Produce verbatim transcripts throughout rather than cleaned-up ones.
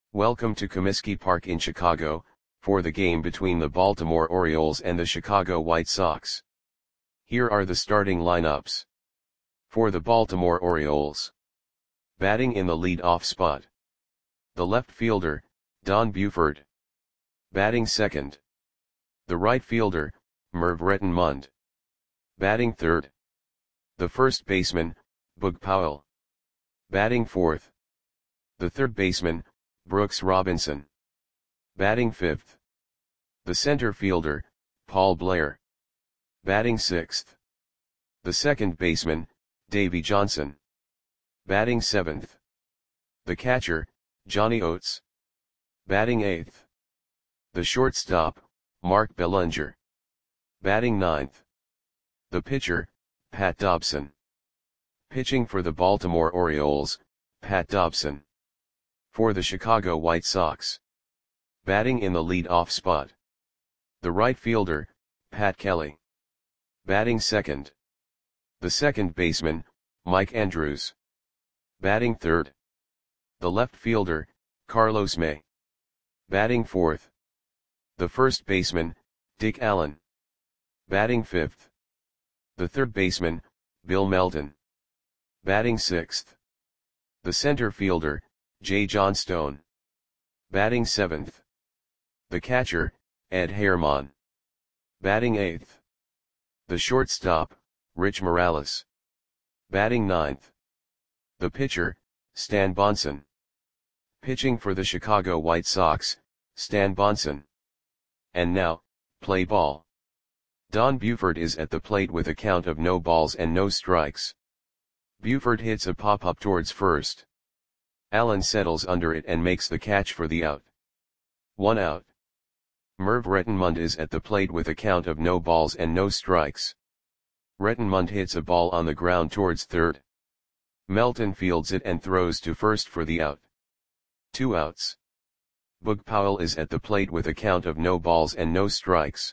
Welcome to Comiskey Park in Chicago, for the game between the Baltimore Orioles and the Chicago White Sox. Here are the starting lineups. For the Baltimore Orioles. Batting in the lead-off spot. The left fielder, Don Buford. Batting second. The right fielder, Merv Rettenmund. Batting third. The first baseman, Boog Powell. Batting fourth. The third baseman, Brooks Robinson. Batting fifth. The center fielder, Paul Blair. Batting sixth. The second baseman, Davey Johnson. Batting seventh. The catcher, Johnny Oates. Batting eighth. The shortstop, Mark Belanger. Batting ninth. The pitcher, Pat Dobson. Pitching for the Baltimore Orioles, Pat Dobson. For the Chicago White Sox. Batting in the lead-off spot. The right fielder, Pat Kelly. Batting second. The second baseman, Mike Andrews. Batting third. The left fielder, Carlos May. Batting fourth. The first baseman, Dick Allen. Batting fifth. The third baseman, Bill Melton. Batting sixth. The center fielder, Jay Johnstone. Batting seventh. The catcher, Ed Herman. Batting eighth. The shortstop, Rich Morales. Batting ninth. The pitcher, Stan Bonson. Pitching for the Chicago White Sox, Stan Bonson. And now, play ball. Don Buford is at the plate with a count of no balls and no strikes. Buford hits a pop-up towards first. Allen settles under it and makes the catch for the out. One out. Merv Rettenmund is at the plate with a count of no balls and no strikes. Rettenmund hits a ball on the ground towards third. Melton fields it and throws to first for the out. Two outs. Boog Powell is at the plate with a count of no balls and no strikes.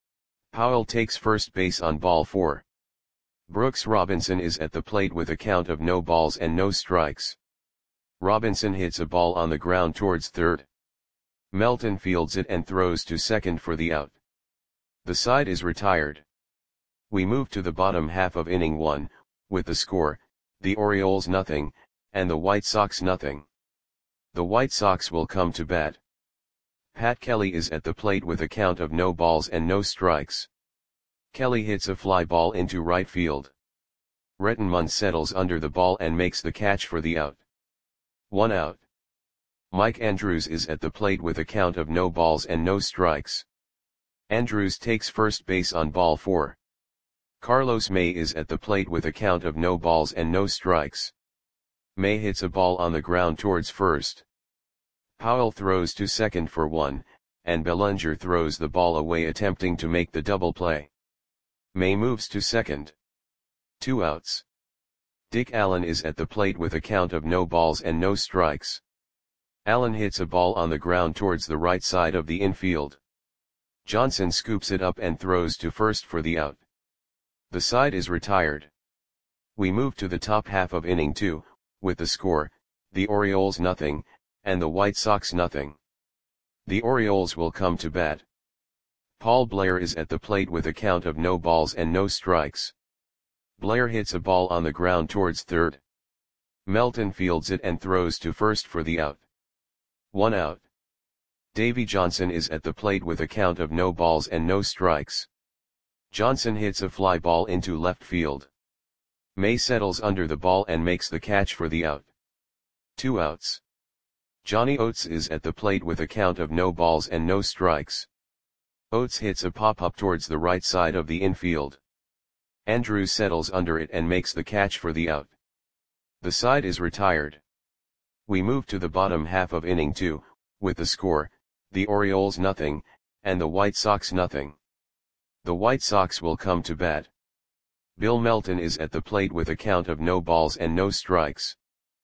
Powell takes first base on ball four. Brooks Robinson is at the plate with a count of no balls and no strikes. Robinson hits a ball on the ground towards third. Melton fields it and throws to second for the out. The side is retired. We move to the bottom half of inning one, with the score, the Orioles nothing, and the White Sox nothing. The White Sox will come to bat. Pat Kelly is at the plate with a count of no balls and no strikes. Kelly hits a fly ball into right field. Rettenmund settles under the ball and makes the catch for the out. One out. Mike Andrews is at the plate with a count of no balls and no strikes. Andrews takes first base on ball four. Carlos May is at the plate with a count of no balls and no strikes. May hits a ball on the ground towards first. Powell throws to second for one, and Belanger throws the ball away attempting to make the double play. May moves to second. Two outs. Dick Allen is at the plate with a count of no balls and no strikes. Allen hits a ball on the ground towards the right side of the infield. Johnson scoops it up and throws to first for the out. The side is retired. We move to the top half of inning two, with the score, the Orioles nothing, and the White Sox nothing. The Orioles will come to bat. Paul Blair is at the plate with a count of no balls and no strikes. Blair hits a ball on the ground towards third. Melton fields it and throws to first for the out. One out. Davey Johnson is at the plate with a count of no balls and no strikes. Johnson hits a fly ball into left field. May settles under the ball and makes the catch for the out. Two outs. Johnny Oates is at the plate with a count of no balls and no strikes. Oates hits a pop-up towards the right side of the infield. Andrews settles under it and makes the catch for the out. The side is retired. We move to the bottom half of inning two, with the score, the Orioles nothing, and the White Sox nothing. The White Sox will come to bat. Bill Melton is at the plate with a count of no balls and no strikes.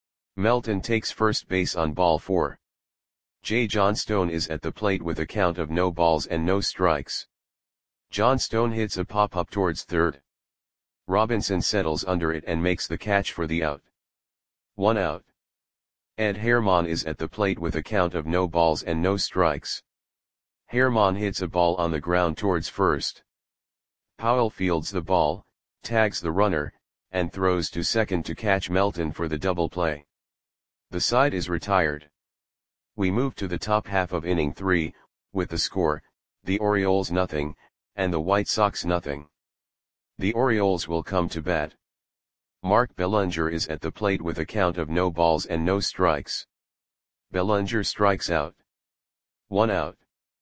Melton takes first base on ball four. Jay Johnstone is at the plate with a count of no balls and no strikes. Johnstone hits a pop-up towards third. Robinson settles under it and makes the catch for the out. One out. Ed Herman is at the plate with a count of no balls and no strikes. Herman hits a ball on the ground towards first. Powell fields the ball, tags the runner, and throws to second to catch Melton for the double play. The side is retired. We move to the top half of inning three, with the score, the Orioles nothing, and the White Sox nothing. The Orioles will come to bat. Mark Belanger is at the plate with a count of no balls and no strikes. Belanger strikes out. One out.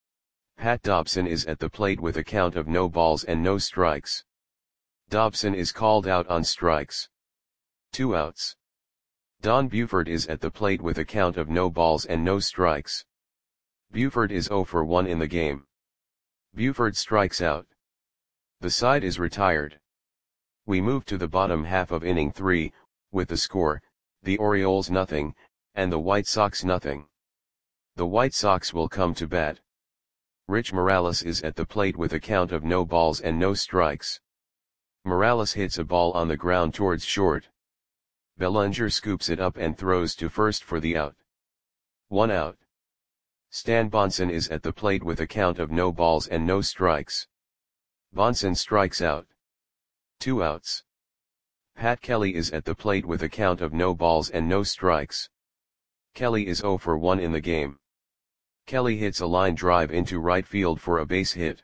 Pat Dobson is at the plate with a count of no balls and no strikes. Dobson is called out on strikes. Two outs. Don Buford is at the plate with a count of no balls and no strikes. Buford is zero for one in the game. Buford strikes out. The side is retired. We move to the bottom half of inning three, with the score, the Orioles nothing, and the White Sox nothing. The White Sox will come to bat. Rich Morales is at the plate with a count of no balls and no strikes. Morales hits a ball on the ground towards short. Belanger scoops it up and throws to first for the out. One out. Stan Bonson is at the plate with a count of no balls and no strikes. Bonson strikes out. Two outs. Pat Kelly is at the plate with a count of no balls and no strikes. Kelly is zero for one in the game. Kelly hits a line drive into right field for a base hit.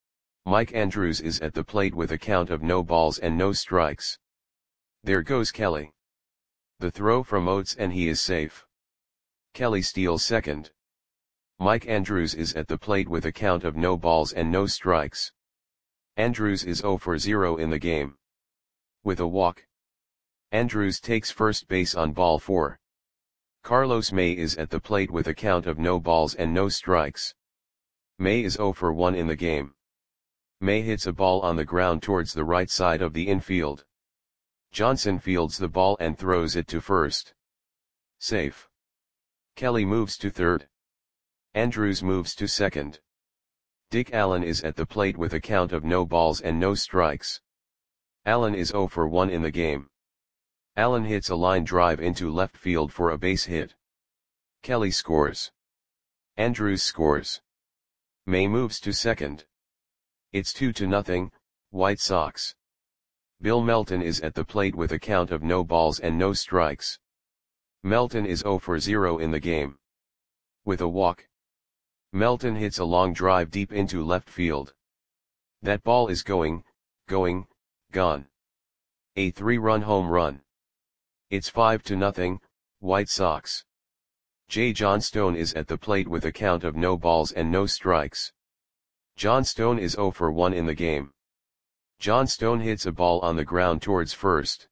Mike Andrews is at the plate with a count of no balls and no strikes. There goes Kelly. The throw from Oates and he is safe. Kelly steals second. Mike Andrews is at the plate with a count of no balls and no strikes. Andrews is zero for zero in the game. With a walk. Andrews takes first base on ball four. Carlos May is at the plate with a count of no balls and no strikes. May is zero for one in the game. May hits a ball on the ground towards the right side of the infield. Johnson fields the ball and throws it to first. Safe. Kelly moves to third. Andrews moves to second. Dick Allen is at the plate with a count of no balls and no strikes. Allen is zero for one in the game. Allen hits a line drive into left field for a base hit. Kelly scores. Andrews scores. May moves to second. It's two to nothing, White Sox. Bill Melton is at the plate with a count of no balls and no strikes. Melton is zero for zero in the game. With a walk. Melton hits a long drive deep into left field. That ball is going, going, gone. A three-run home run. It's five to nothing, White Sox. Jay Johnstone is at the plate with a count of no balls and no strikes. Johnstone is zero for one in the game. Johnstone hits a ball on the ground towards first.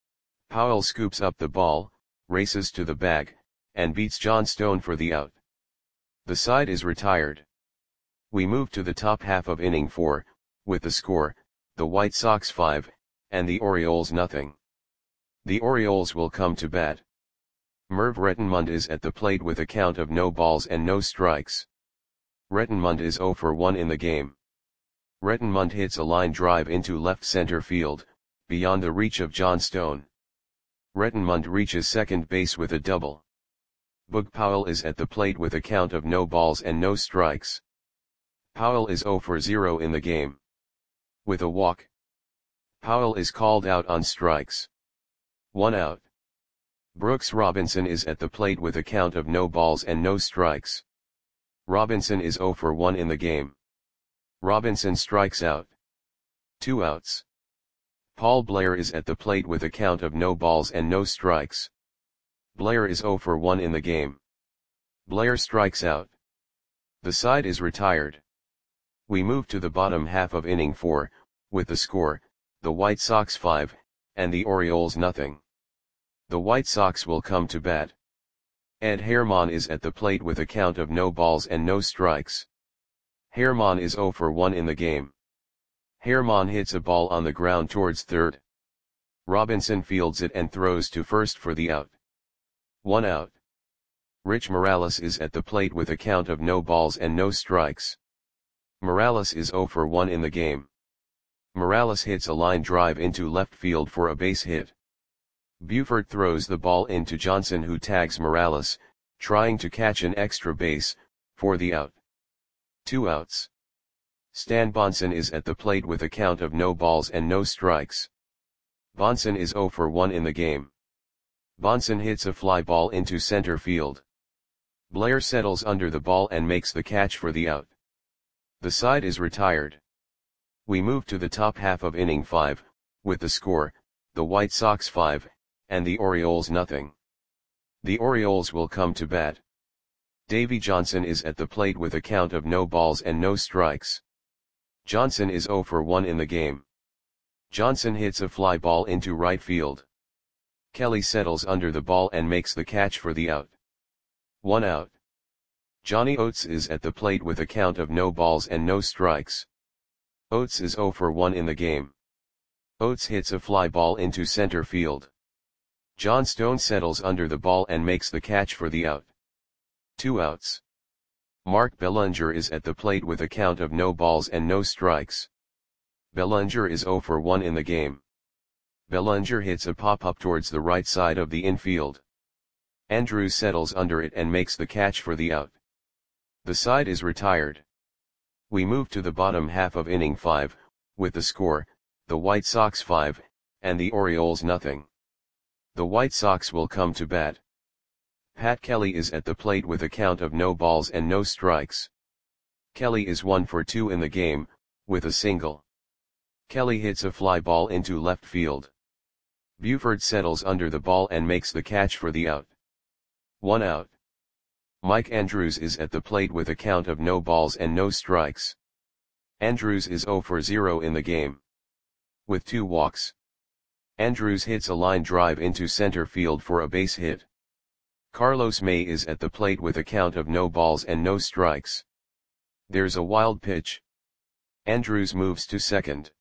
Powell scoops up the ball, races to the bag, and beats Johnstone for the out. The side is retired. We move to the top half of inning four, with the score, the White Sox five, and the Orioles nothing. The Orioles will come to bat. Merv Rettenmund is at the plate with a count of no balls and no strikes. Rettenmund is zero for one in the game. Rettenmund hits a line drive into left center field, beyond the reach of Johnstone. Rettenmund reaches second base with a double. Boog Powell is at the plate with a count of no balls and no strikes. Powell is zero for zero in the game. With a walk. Powell is called out on strikes. One out. Brooks Robinson is at the plate with a count of no balls and no strikes. Robinson is zero for one in the game. Robinson strikes out. Two outs. Paul Blair is at the plate with a count of no balls and no strikes. Blair is zero for one in the game. Blair strikes out. The side is retired. We move to the bottom half of inning four, with the score, the White Sox five, and the Orioles nothing. The White Sox will come to bat. Ed Herman is at the plate with a count of no balls and no strikes. Herman is zero for one in the game. Herman hits a ball on the ground towards third. Robinson fields it and throws to first for the out. One out. Rich Morales is at the plate with a count of no balls and no strikes. Morales is zero for one in the game. Morales hits a line drive into left field for a base hit. Buford throws the ball into Johnson, who tags Morales, trying to catch an extra base, for the out. Two outs. Stan Bonson is at the plate with a count of no balls and no strikes. Bonson is oh for one in the game. Bonson hits a fly ball into center field. Blair settles under the ball and makes the catch for the out. The side is retired. We move to the top half of inning five, with the score, the White Sox five, and the Orioles nothing. The Orioles will come to bat. Davy Johnson is at the plate with a count of no balls and no strikes. Johnson is oh for one in the game. Johnson hits a fly ball into right field. Kelly settles under the ball and makes the catch for the out. One out. Johnny Oates is at the plate with a count of no balls and no strikes. Oates is oh for one in the game. Oates hits a fly ball into center field. John Stone settles under the ball and makes the catch for the out. Two outs. Mark Bellinger is at the plate with a count of no balls and no strikes. Bellinger is oh for one in the game. Bellinger hits a pop-up towards the right side of the infield. Andrews settles under it and makes the catch for the out. The side is retired. We move to the bottom half of inning five, with the score, the White Sox five, and the Orioles nothing. The White Sox will come to bat. Pat Kelly is at the plate with a count of no balls and no strikes. Kelly is one for two in the game, with a single. Kelly hits a fly ball into left field. Buford settles under the ball and makes the catch for the out. One out. Mike Andrews is at the plate with a count of no balls and no strikes. Andrews is oh for zero in the game. With two walks. Andrews hits a line drive into center field for a base hit. Carlos May is at the plate with a count of no balls and no strikes. There's a wild pitch. Andrews moves to second.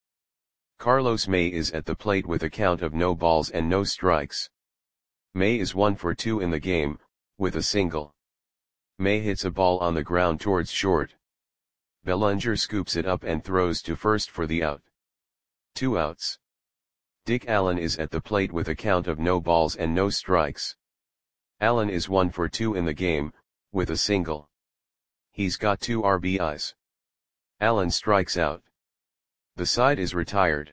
Carlos May is at the plate with a count of no balls and no strikes. May is one for two in the game, with a single. May hits a ball on the ground towards short. Bellinger scoops it up and throws to first for the out. Two outs. Dick Allen is at the plate with a count of no balls and no strikes. Allen is one for two in the game, with a single. He's got two R B Is. Allen strikes out. The side is retired.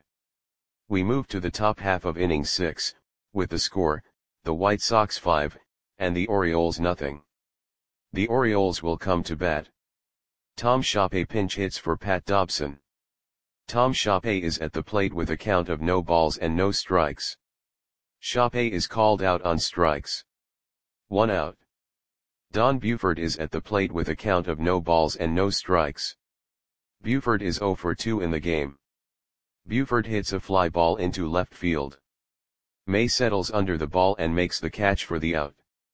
We move to the top half of inning six, with the score, the White Sox five, and the Orioles nothing. The Orioles will come to bat. Tom Shoppe pinch hits for Pat Dobson. Tom Shoppe is at the plate with a count of no balls and no strikes. Shoppe is called out on strikes. One out. Don Buford is at the plate with a count of no balls and no strikes. Buford is oh for two in the game. Buford hits a fly ball into left field. May settles under the ball and makes the catch for the out.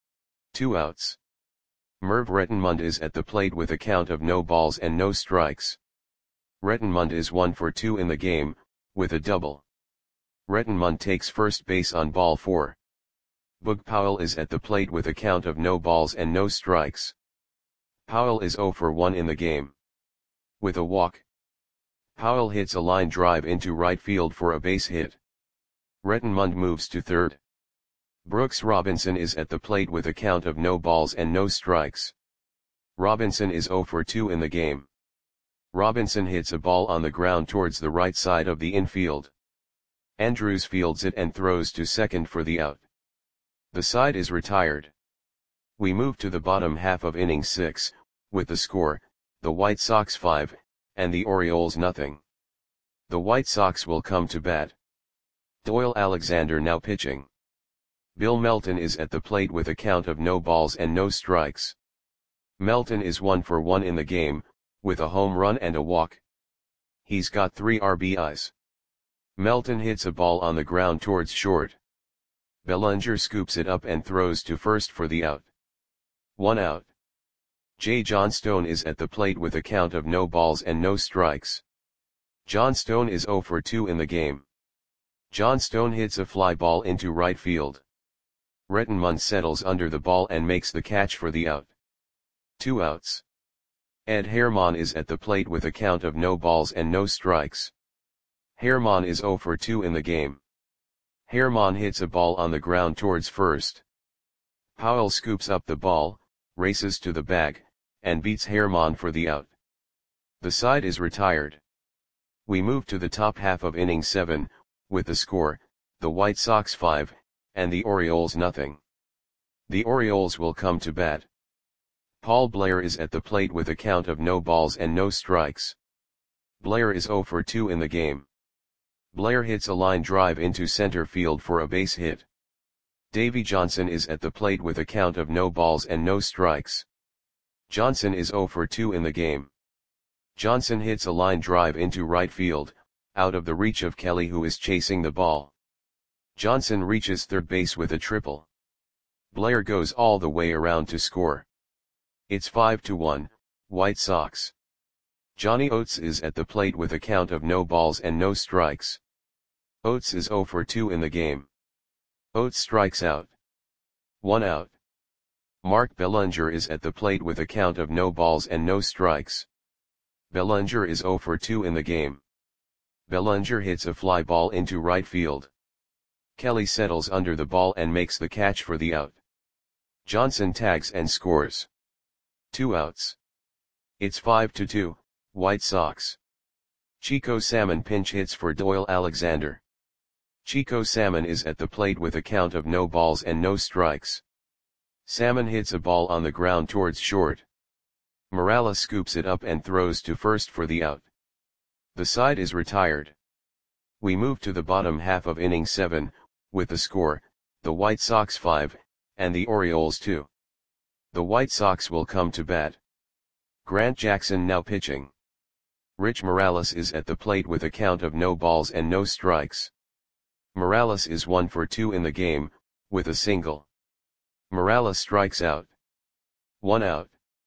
Two outs. Merv Rettenmund is at the plate with a count of no balls and no strikes. Rettenmund is one for two in the game, with a double. Rettenmund takes first base on ball four. Boog Powell is at the plate with a count of no balls and no strikes. Powell is oh for one in the game. With a walk. Powell hits a line drive into right field for a base hit. Rettenmund moves to third. Brooks Robinson is at the plate with a count of no balls and no strikes. Robinson is oh for two in the game. Robinson hits a ball on the ground towards the right side of the infield. Andrews fields it and throws to second for the out. The side is retired. We move to the bottom half of inning six, with the score, the White Sox five, and the Orioles nothing. The White Sox will come to bat. Doyle Alexander now pitching. Bill Melton is at the plate with a count of no balls and no strikes. Melton is one for one in the game, with a home run and a walk. He's got three R B Is. Melton hits a ball on the ground towards short. Bellinger scoops it up and throws to first for the out. One out. J. John Stone is at the plate with a count of no balls and no strikes. John Stone is oh for two in the game. John Stone hits a fly ball into right field. Rettenmund settles under the ball and makes the catch for the out. Two outs. Ed Herman is at the plate with a count of no balls and no strikes. Herman is oh for two in the game. Herman hits a ball on the ground towards first. Powell scoops up the ball, races to the bag, and beats Herman for the out. The side is retired. We move to the top half of inning seven, with the score, the White Sox five, and the Orioles nothing. The Orioles will come to bat. Paul Blair is at the plate with a count of no balls and no strikes. Blair is oh for two in the game. Blair hits a line drive into center field for a base hit. Davey Johnson is at the plate with a count of no balls and no strikes. Johnson is oh for two in the game. Johnson hits a line drive into right field, out of the reach of Kelly, who is chasing the ball. Johnson reaches third base with a triple. Blair goes all the way around to score. It's five to one, White Sox. Johnny Oates is at the plate with a count of no balls and no strikes. Oates is oh for two in the game. Oates strikes out. One out. Mark Bellinger is at the plate with a count of no balls and no strikes. Bellinger is oh for two in the game. Bellinger hits a fly ball into right field. Kelly settles under the ball and makes the catch for the out. Johnson tags and scores. Two outs. It's five to two, White Sox. Chico Salmon pinch hits for Doyle Alexander. Chico Salmon is at the plate with a count of no balls and no strikes. Salmon hits a ball on the ground towards short. Morales scoops it up and throws to first for the out. The side is retired. We move to the bottom half of inning seven, with the score, the White Sox five, and the Orioles two. The White Sox will come to bat. Grant Jackson now pitching. Rich Morales is at the plate with a count of no balls and no strikes. Morales is one for two in the game, with a single. Morales strikes out. One out.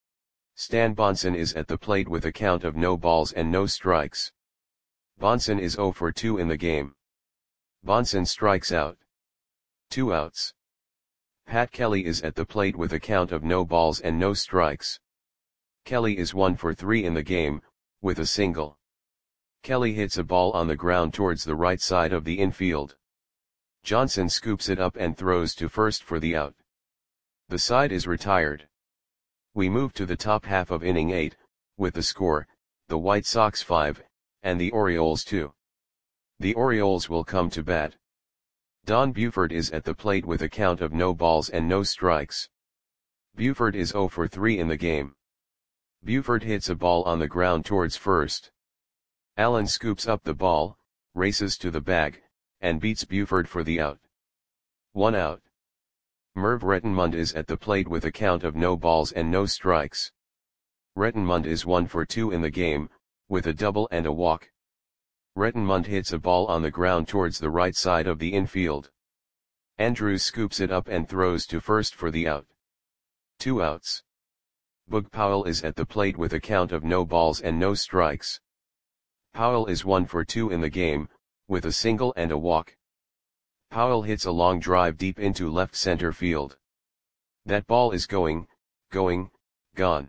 Stan Bonson is at the plate with a count of no balls and no strikes. Bonson is oh for two in the game. Bonson strikes out. Two outs. Pat Kelly is at the plate with a count of no balls and no strikes. Kelly is one for three in the game, with a single. Kelly hits a ball on the ground towards the right side of the infield. Johnson scoops it up and throws to first for the out. The side is retired. We move to the top half of inning eight, with the score, the White Sox five, and the Orioles two. The Orioles will come to bat. Don Buford is at the plate with a count of no balls and no strikes. Buford is oh for three in the game. Buford hits a ball on the ground towards first. Allen scoops up the ball, races to the bag, and beats Buford for the out. One out. Merv Rettenmund is at the plate with a count of no balls and no strikes. Rettenmund is one for two in the game, with a double and a walk. Rettenmund hits a ball on the ground towards the right side of the infield. Andrews scoops it up and throws to first for the out. Two outs. Boog Powell is at the plate with a count of no balls and no strikes. Powell is one for two in the game, with a single and a walk. Powell hits a long drive deep into left center field. That ball is going, going, gone.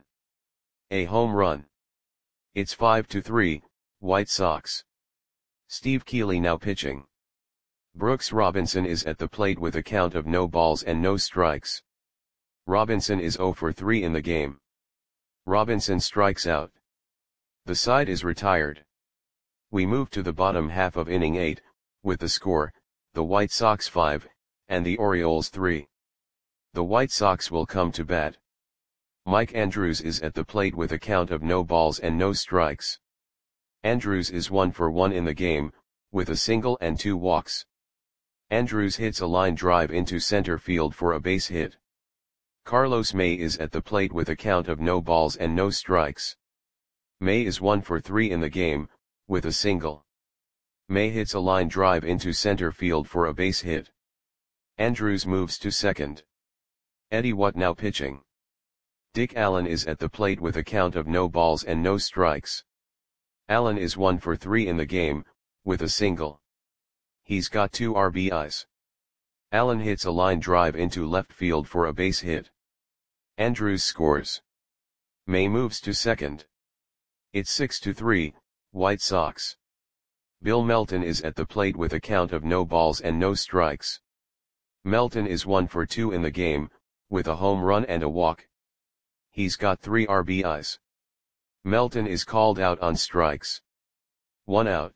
A home run. It's five to three, White Sox. Steve Keeley now pitching. Brooks Robinson is at the plate with a count of no balls and no strikes. Robinson is oh for three in the game. Robinson strikes out. The side is retired. We move to the bottom half of inning eight, with the score, the White Sox five, and the Orioles three. The White Sox will come to bat. Mike Andrews is at the plate with a count of no balls and no strikes. Andrews is one for one in the game, with a single and two walks. Andrews hits a line drive into center field for a base hit. Carlos May is at the plate with a count of no balls and no strikes. May is one for three in the game, with a single. May hits a line drive into center field for a base hit. Andrews moves to second. Eddie Watt now pitching. Dick Allen is at the plate with a count of no balls and no strikes. Allen is one for three in the game, with a single. He's got two R B Is. Allen hits a line drive into left field for a base hit. Andrews scores. May moves to second. It's six to three, White Sox. Bill Melton is at the plate with a count of no balls and no strikes. Melton is one for two in the game, with a home run and a walk. He's got three R B Is. Melton is called out on strikes. One out.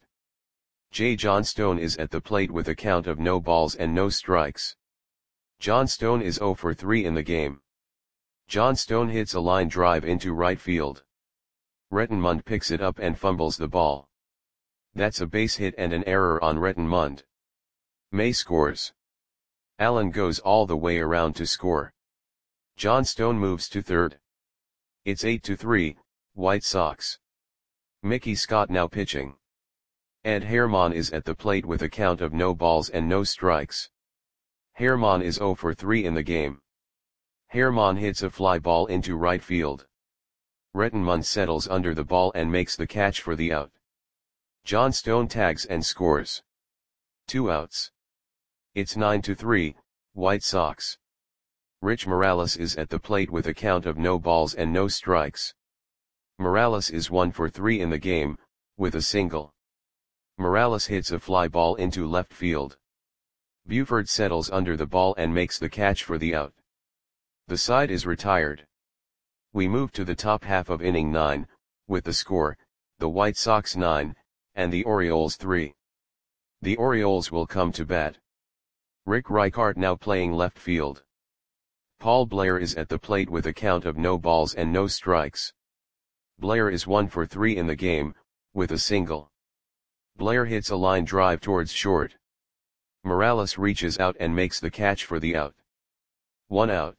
J. Johnstone is at the plate with a count of no balls and no strikes. Johnstone is zero for three in the game. Johnstone hits a line drive into right field. Rettenmund picks it up and fumbles the ball. That's a base hit and an error on Rettenmund. May scores. Allen goes all the way around to score. Johnstone moves to third. It's eight to three, White Sox. Mickey Scott now pitching. Ed Herman is at the plate with a count of no balls and no strikes. Herman is zero for three in the game. Herman hits a fly ball into right field. Rettenmund settles under the ball and makes the catch for the out. Johnstone tags and scores. Two outs. It's nine to three, White Sox. Rich Morales is at the plate with a count of no balls and no strikes. Morales is one for three in the game, with a single. Morales hits a fly ball into left field. Buford settles under the ball and makes the catch for the out. The side is retired. We move to the top half of inning nine, with the score, the White Sox nine, and the Orioles three. The Orioles will come to bat. Rick Reichart now playing left field. Paul Blair is at the plate with a count of no balls and no strikes. Blair is one for three in the game, with a single. Blair hits a line drive towards short. Morales reaches out and makes the catch for the out. One out.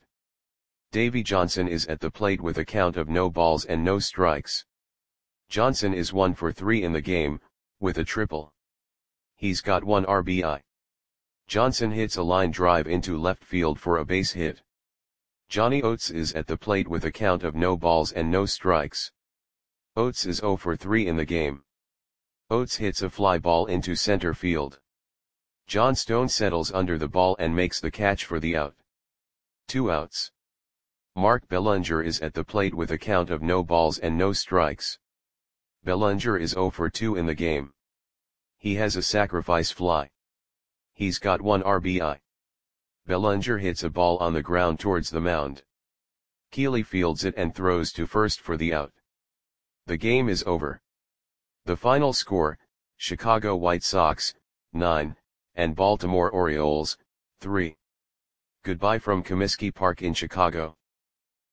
Davey Johnson is at the plate with a count of no balls and no strikes. Johnson is one for three in the game, with a triple. He's got one R B I. Johnson hits a line drive into left field for a base hit. Johnny Oates is at the plate with a count of no balls and no strikes. Oates is zero for three in the game. Oates hits a fly ball into center field. Johnstone settles under the ball and makes the catch for the out. Two outs. Mark Bellinger is at the plate with a count of no balls and no strikes. Bellinger is zero for two in the game. He has a sacrifice fly. He's got one R B I. Bellinger hits a ball on the ground towards the mound. Keeley fields it and throws to first for the out. The game is over. The final score, Chicago White Sox, nine, and Baltimore Orioles, three. Goodbye from Comiskey Park in Chicago.